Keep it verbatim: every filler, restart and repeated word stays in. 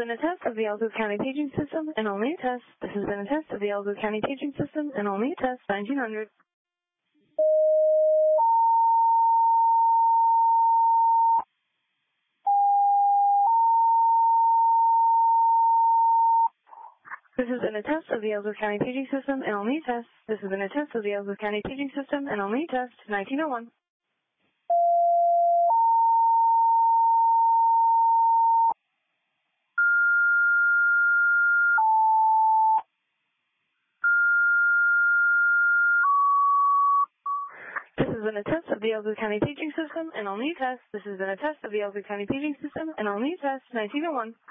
been a test of the Ellsworth County paging system and only a test. This has been a test of the Ellsworth County paging system and only a test. nineteen hundred. This has been a test of the Ellsworth County paging system and only a test. This has been a test of the Ellsworth County paging system and only a test. nineteen oh one. This has been a test of the Ellsworth County paging system and only a test. This has been a test of the Ellsworth County paging system and only a test. nineteen oh one.